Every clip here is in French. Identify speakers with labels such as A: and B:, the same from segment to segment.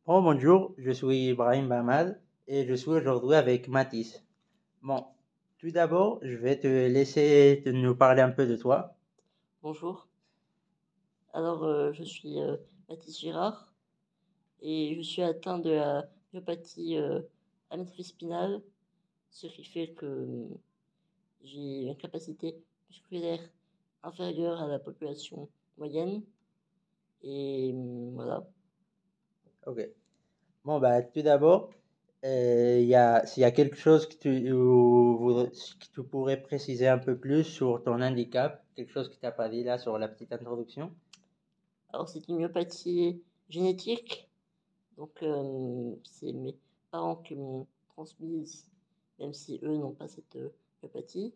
A: Bon, bonjour, je suis Ibrahim Bamad et je suis aujourd'hui avec Mathis. Bon, tout d'abord, je vais te laisser nous parler un peu de toi.
B: Bonjour. Alors, je suis Mathis Girard et je suis atteint de la myopathie amyotrophique spinale, ce qui fait que j'ai une capacité musculaire inférieure à la population moyenne. Et voilà.
A: Ok. Bon, bah, tout d'abord, s'il y a quelque chose que tu pourrais préciser un peu plus sur ton handicap, quelque chose que tu n'as pas dit là sur la petite introduction.
B: Alors, c'est une myopathie génétique, donc c'est mes parents qui m'ont transmise, même si eux n'ont pas cette myopathie.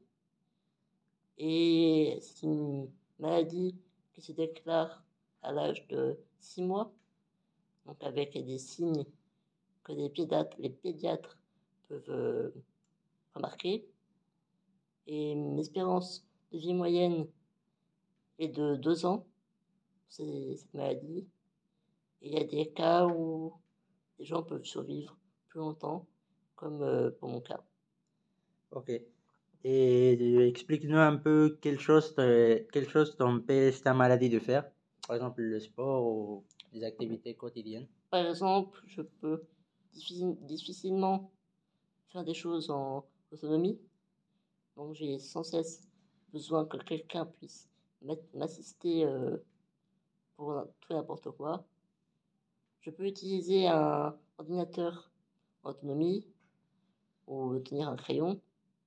B: Et c'est une maladie qui se déclare à l'âge de 6 mois, donc avec des signes que les pédiatres peuvent remarquer. Et l'espérance de vie moyenne est de 2 ans, c'est cette maladie. Et il y a des cas où les gens peuvent survivre plus longtemps, comme pour mon cas.
A: Ok. Et explique-nous un peu quelle chose t'empêche ta maladie de faire. Par exemple, le sport ou les activités quotidiennes.
B: Par exemple, je peux difficilement faire des choses en autonomie. Donc j'ai sans cesse besoin que quelqu'un puisse m'assister pour tout et n'importe quoi. Je peux utiliser un ordinateur en autonomie ou tenir un crayon,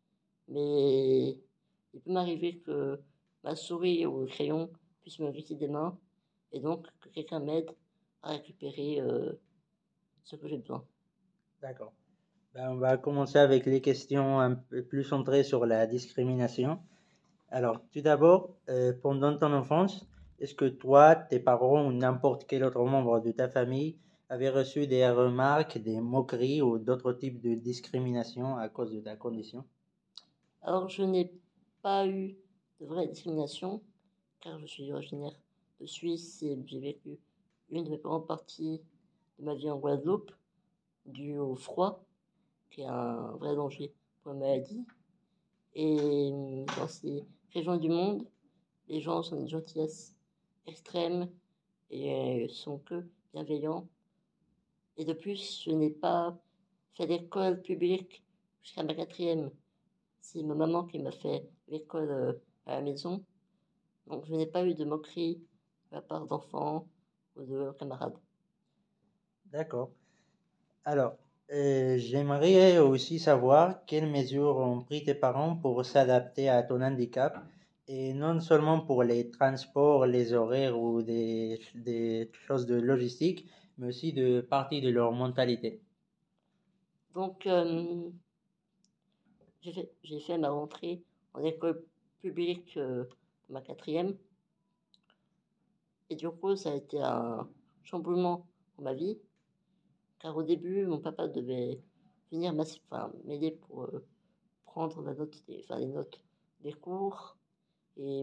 B: mais il peut m'arriver que ma souris ou le crayon puisse me glisser des mains et donc que quelqu'un m'aide à récupérer ce que j'ai besoin.
A: D'accord. Ben, on va commencer avec les questions un peu plus centrées sur la discrimination. Alors, tout d'abord, pendant ton enfance, est-ce que toi, tes parents ou n'importe quel autre membre de ta famille avaient reçu des remarques, des moqueries ou d'autres types de discrimination à cause de ta condition?
B: Alors je n'ai pas eu de vraie discrimination car je suis originaire de Suisse et j'ai vécu une de mes grandes parties de ma vie en Guadeloupe, dû au froid, qui est un vrai danger pour la maladie. Et dans ces régions du monde, les gens sont d'une gentillesse extrême et sont que bienveillants. Et de plus, je n'ai pas fait d'école publique jusqu'à ma quatrième. C'est ma maman qui m'a fait l'école à la maison. Donc je n'ai pas eu de moquerie de la part d'enfants ou de camarades.
A: D'accord. Alors, j'aimerais aussi savoir quelles mesures ont pris tes parents pour s'adapter à ton handicap et non seulement pour les transports, les horaires ou des choses de logistique, mais aussi de partie de leur mentalité.
B: Donc j'ai fait ma rentrée en école publique pour ma quatrième. Et du coup, ça a été un chamboulement pour ma vie. Car au début, mon papa devait venir m'aider pour prendre les notes des cours. Et,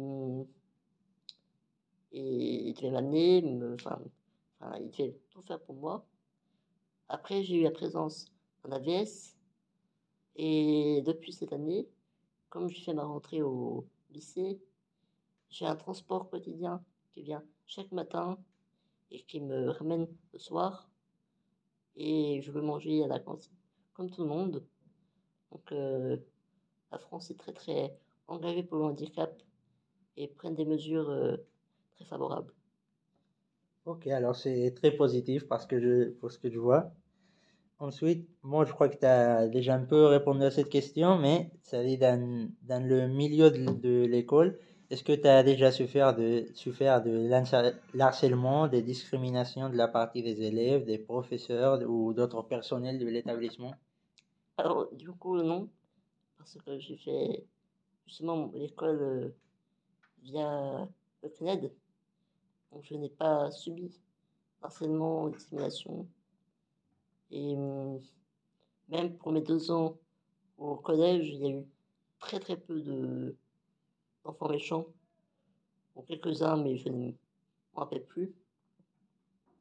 B: et il devait m'amener, il devait tout faire pour moi. Après, j'ai eu la présence d'un AVS. Et depuis cette année, comme je fais ma rentrée au lycée, j'ai un transport quotidien qui vient chaque matin et qui me ramène le soir. Et je veux manger à la cantine comme tout le monde. Donc la France est très très engagée pour le handicap et prennent des mesures très favorables.
A: Ok, alors c'est très positif pour ce que je vois. Ensuite, moi je crois que tu as déjà un peu répondu à cette question, mais ça dit dans le milieu de l'école, est-ce que tu as déjà souffert de l'harcèlement, des discriminations de la partie des élèves, des professeurs ou d'autres personnels de l'établissement?
B: Alors du coup non, parce que j'ai fait justement l'école via le CNED, donc je n'ai pas subi harcèlement ou discrimination. Et même pour mes 2 ans au collège, il y a eu très très peu d'enfants méchants, bon, quelques-uns, mais je ne m'en rappelle plus.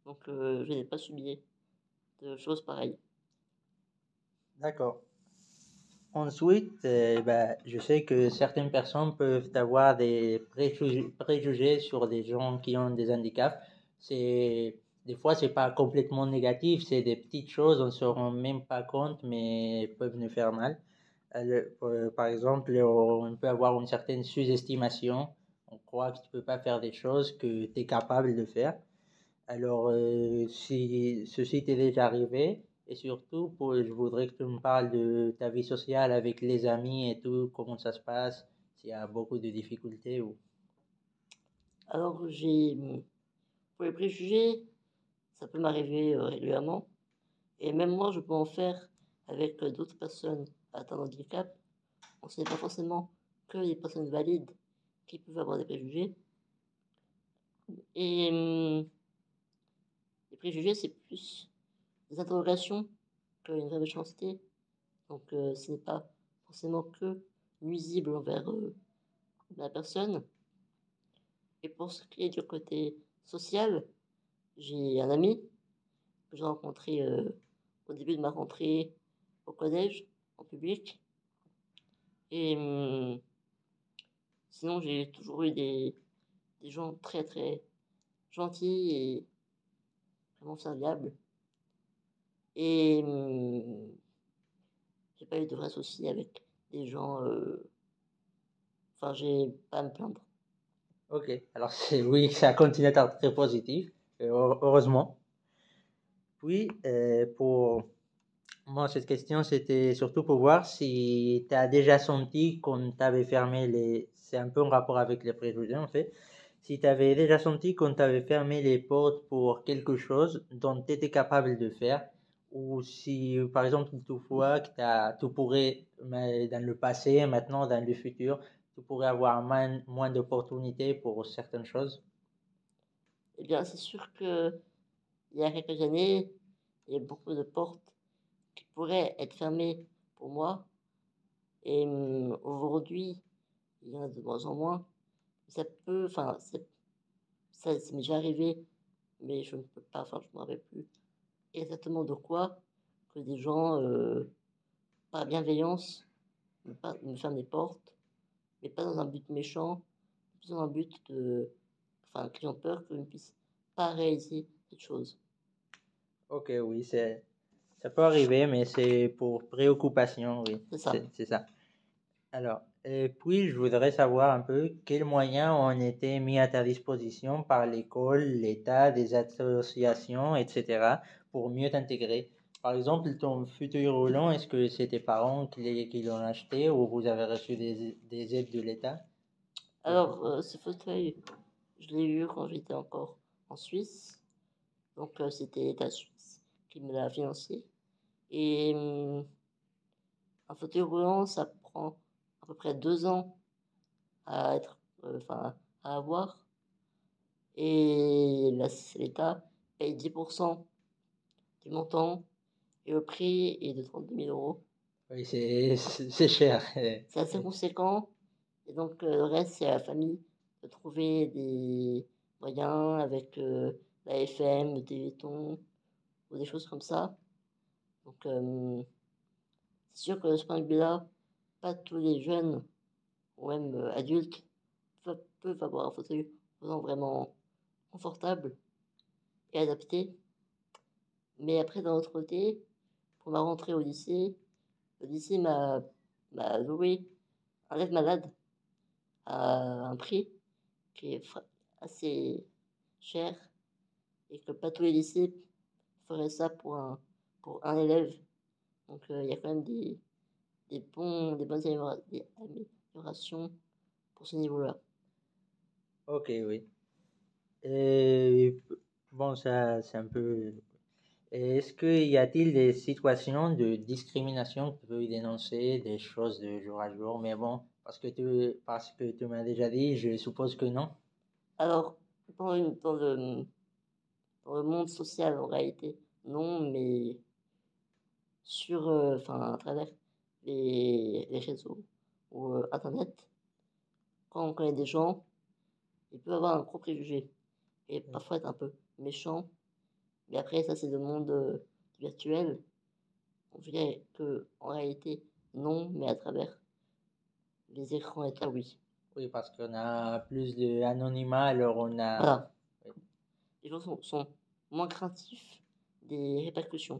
B: Donc, je n'ai pas subi de choses pareilles.
A: D'accord. Ensuite, je sais que certaines personnes peuvent avoir des préjugés sur des gens qui ont des handicaps. Des fois, c'est pas complètement négatif, c'est des petites choses, on se rend même pas compte, mais peuvent nous faire mal. Par exemple, on peut avoir une certaine sous-estimation. On croit que tu peux pas faire des choses que tu es capable de faire. Alors, si ceci t'est déjà arrivé, et surtout, je voudrais que tu me parles de ta vie sociale avec les amis et tout, comment ça se passe, s'il y a beaucoup de difficultés ou...
B: Alors, pour les préjugés, ça peut m'arriver régulièrement. Et même moi, je peux en faire avec d'autres personnes atteintes de handicap. Ce n'est pas forcément que les personnes valides qui peuvent avoir des préjugés. Et les préjugés, c'est plus des interrogations qu'une vraie méchanceté. Donc, ce n'est pas forcément que nuisible envers la personne. Et pour ce qui est du côté social, j'ai un ami que j'ai rencontré au début de ma rentrée au collège, en public. Et sinon, j'ai toujours eu des gens très très gentils et vraiment serviables. Et j'ai pas eu de vrais soucis avec des gens. Enfin, j'ai pas à me plaindre.
A: Ok, alors oui, ça continue à être très positif, heureusement. Puis, pour moi, cette question, c'était surtout pour voir si tu as déjà senti qu'on t'avait fermé les... C'est un peu en rapport avec les préjugés, en fait. Si tu avais déjà senti qu'on t'avait fermé les portes pour quelque chose dont tu étais capable de faire, ou si, par exemple, tu vois que tu pourrais, mais dans le passé, maintenant, dans le futur, tu pourrais avoir moins d'opportunités pour certaines choses.
B: Eh bien, c'est sûr que il y a quelques années, il y a beaucoup de portes qui pourraient être fermées pour moi. Et aujourd'hui, il y en a de moins en moins. Ça peut, enfin, ça m'est déjà arrivé, mais je ne peux pas, enfin, je ne me rappelle plus exactement de quoi, que des gens, par bienveillance, me ferment des portes, mais pas dans un but méchant, plus dans un but de, enfin, qu'ils ont peur que je ne puisse pas réaliser cette chose.
A: Ok, oui, ça peut arriver, mais c'est pour préoccupation, oui,
B: C'est ça.
A: c'est ça. Alors, et puis, je voudrais savoir un peu quels moyens ont été mis à ta disposition par l'école, l'État, des associations, etc., pour mieux t'intégrer. Par exemple, ton fauteuil roulant, est-ce que c'est tes parents qui l'ont acheté ou vous avez reçu des aides de l'État?
B: Alors, ce fauteuil, je l'ai eu quand j'étais encore en Suisse. Donc, c'était l'État suisse qui me l'a financé. Et un fauteuil roulant, ça prend à peu près 2 ans à être, enfin, à avoir. Et l'État paye 10% du montant et le prix est de 32 000 euros.
A: Oui, c'est cher.
B: C'est assez conséquent. Et donc, le reste, c'est à la famille de trouver des moyens avec la FM, le Téléthon ou des choses comme ça. Donc, c'est sûr que de ce point de vue-là, pas tous les jeunes ou même adultes peuvent avoir un fauteuil roulant vraiment confortable et adapté. Mais après, d'un autre côté, pour ma rentrée au lycée, le lycée m'a loué un aide-malade à un prix qui est assez cher et que pas tous les lycées feraient ça pour un élève. Donc il y a quand même des bonnes améliorations pour ce niveau-là.
A: Ok, oui. Et bon, ça, c'est un peu... Est-ce qu'il y a-t-il des situations de discrimination que tu peux dénoncer, des choses de jour à jour? Mais bon, parce que tu m'as déjà dit, je suppose que non.
B: Alors, dans le monde social, en réalité, non, mais enfin, à travers les réseaux ou Internet, quand on connaît des gens, il peut avoir un gros préjugé et parfois être un peu méchant Mais après, ça, c'est le monde virtuel. On dirait que en réalité, non, mais à travers les écrans et tout, oui.
A: Oui, parce qu'on a plus d'anonymat, alors on a...
B: Voilà.
A: Oui.
B: Les gens sont moins craintifs des répercussions.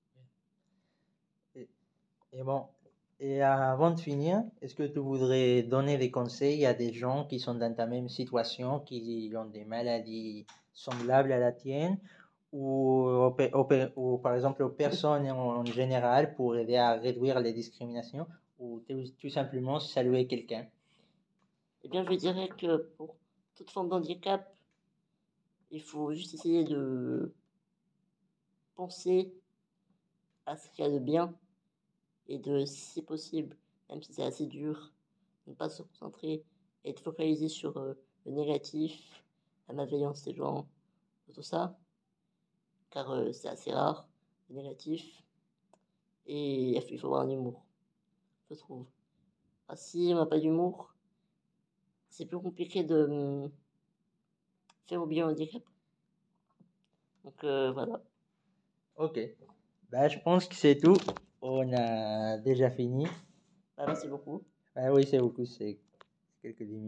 A: Et bon, et avant de finir, est-ce que tu voudrais donner des conseils à des gens qui sont dans ta même situation, qui ont des maladies semblables à la tienne, ou, ou par exemple aux personnes en général pour aider à réduire les discriminations, ou tout simplement saluer quelqu'un?
B: Eh bien, je dirais que pour toute forme d'handicap, il faut juste essayer de penser à ce qu'il y a de bien et de, si possible, même si c'est assez dur, ne pas se concentrer et être focalisé sur le négatif, la malveillance des gens, tout ça, car c'est assez rare, le négatif, et il faut avoir un humour, je trouve. Ah, si on n'a pas d'humour, c'est plus compliqué de faire oublier un handicap. Donc voilà.
A: Ok, ben, je pense que c'est tout. On a déjà fini.
B: Bah, merci beaucoup.
A: Ah oui, c'est beaucoup, c'est quelques minutes.